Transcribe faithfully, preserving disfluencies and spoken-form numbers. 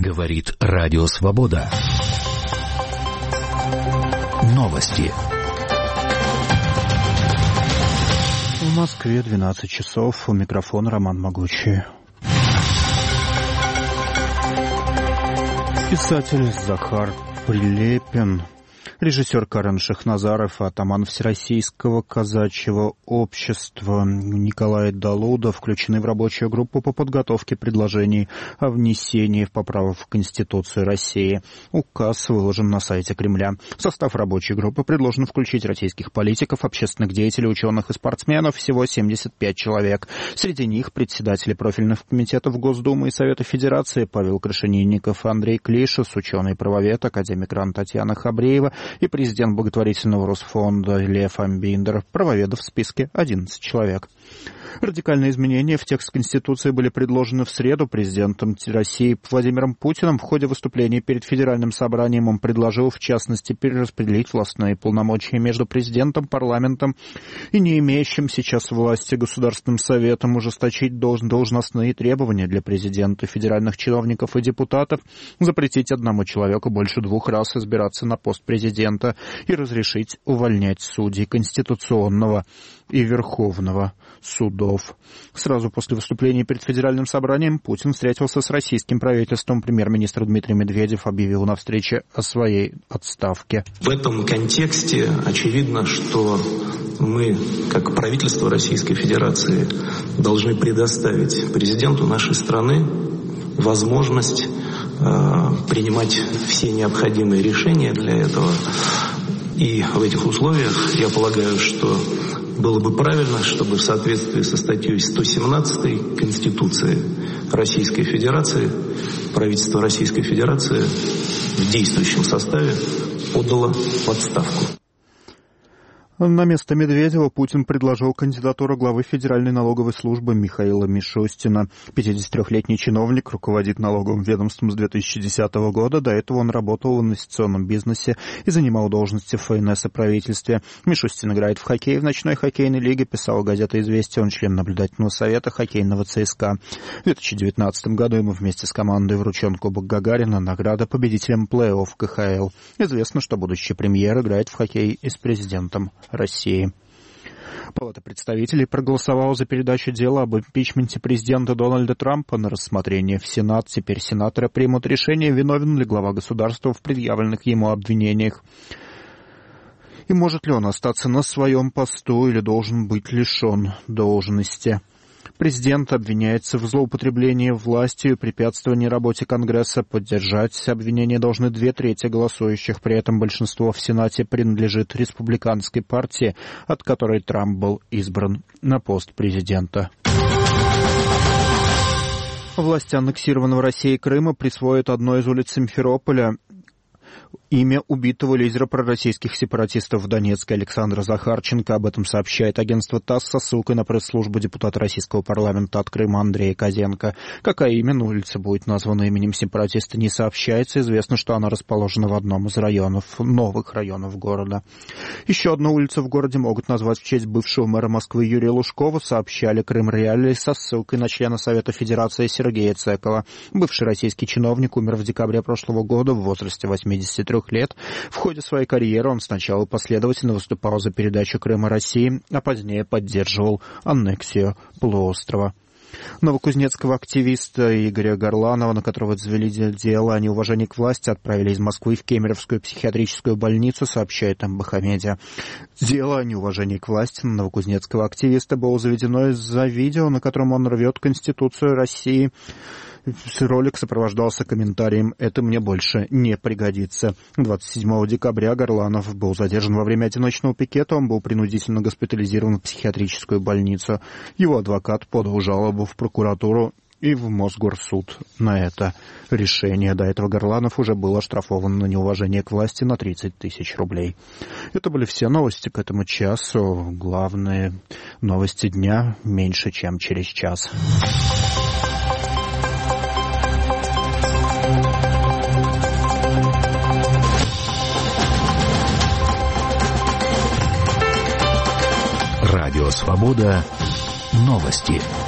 Говорит Радио Свобода. Новости. В Москве двенадцать часов. У микрофона Роман Могучий. Писатель Захар Прилепин, режиссер Карен Шахназаров, атаман Всероссийского казачьего общества Николай Далуда включены в рабочую группу по подготовке предложений о внесении в поправок в Конституцию России. Указ выложен на сайте Кремля. В состав рабочей группы предложено включить российских политиков, общественных деятелей, ученых и спортсменов, всего семьдесят пять человек. Среди них председатели профильных комитетов Госдумы и Совета Федерации Павел Крашенинников, Андрей Клишес, ученый-правовед, академик РАН Татьяна Хабреева и президент благотворительного Росфонда Лев Амбиндер. Правоведов в списке одиннадцать человек. Радикальные изменения в текст Конституции были предложены в среду президентом России Владимиром Путиным. В ходе выступления перед Федеральным собранием он предложил, в частности, перераспределить властные полномочия между президентом, парламентом и не имеющим сейчас власти Государственным Советом, ужесточить должностные требования для президента, федеральных чиновников и депутатов, запретить одному человеку больше двух раз избираться на пост президента и разрешить увольнять судей Конституционного и Верховного судов. Сразу после выступления перед Федеральным собранием Путин встретился с российским правительством. Премьер-министр Дмитрий Медведев объявил на встрече о своей отставке. В этом контексте очевидно, что мы, как правительство Российской Федерации, должны предоставить президенту нашей страны возможность э, принимать все необходимые решения для этого. И в этих условиях я полагаю, что было бы правильно, чтобы в соответствии со статьей сто семнадцатой Конституции Российской Федерации правительство Российской Федерации в действующем составе подало в отставку. На место Медведева Путин предложил кандидатуру главы Федеральной налоговой службы Михаила Мишустина. пятидесятитрёхлетний чиновник руководит налоговым ведомством с две тысячи десятого года. До этого он работал в инвестиционном бизнесе и занимал должности в ФНС и правительстве. Мишустин играет в хоккей в ночной хоккейной лиге, писала газета «Известия». Он член наблюдательного совета хоккейного ЦСКА. В две тысячи девятнадцатом году ему вместе с командой вручен Кубок Гагарина, награда победителям плей-офф КХЛ. Известно, что будущий премьер играет в хоккей и с президентом России. Палата представителей проголосовала за передачу дела об импичменте президента Дональда Трампа на рассмотрение в Сенат. Теперь сенаторы примут решение, виновен ли глава государства в предъявленных ему обвинениях. И может ли он остаться на своем посту или должен быть лишен должности. Президент обвиняется в злоупотреблении властью и препятствовании работе Конгресса. Поддержать обвинение должны две трети голосующих. При этом большинство в Сенате принадлежит республиканской партии, от которой Трамп был избран на пост президента. Власти аннексированного Россией Крыма присвоят одной из улиц Симферополя имя убитого лидера пророссийских сепаратистов в Донецке Александра Захарченко. Об этом сообщает агентство ТАСС со ссылкой на пресс-службу депутата российского парламента от Крыма Андрея Козенко. Какая именно улица будет названа именем сепаратиста, не сообщается. Известно, что она расположена в одном из районов, новых районов города. Еще одну улицу в городе могут назвать в честь бывшего мэра Москвы Юрия Лужкова, сообщали Крым Реалии со ссылкой на члена Совета Федерации Сергея Цекова. Бывший российский чиновник умер в декабре прошлого года в возрасте восьмидесяти трёх лет. В ходе своей карьеры он сначала последовательно выступал за передачу Крыма России, а позднее поддерживал аннексию полуострова. Новокузнецкого активиста Игоря Горланова, на которого завели дело о неуважении к власти, отправили из Москвы в Кемеровскую психиатрическую больницу, сообщает МБХ-медиа. Дело о неуважении к власти на новокузнецкого активиста было заведено из-за видео, на котором он рвет Конституцию России. Ролик сопровождался комментарием «Это мне больше не пригодится». двадцать седьмого декабря Горланов был задержан во время одиночного пикета. Он был принудительно госпитализирован в психиатрическую больницу. Его адвокат подал жалобу в прокуратуру и в Мосгорсуд на это решение. До этого Горланов уже был оштрафован на неуважение к власти на тридцать тысяч рублей. Это были все новости к этому часу. Главные новости дня меньше, чем через час. Радио Свобода. Новости.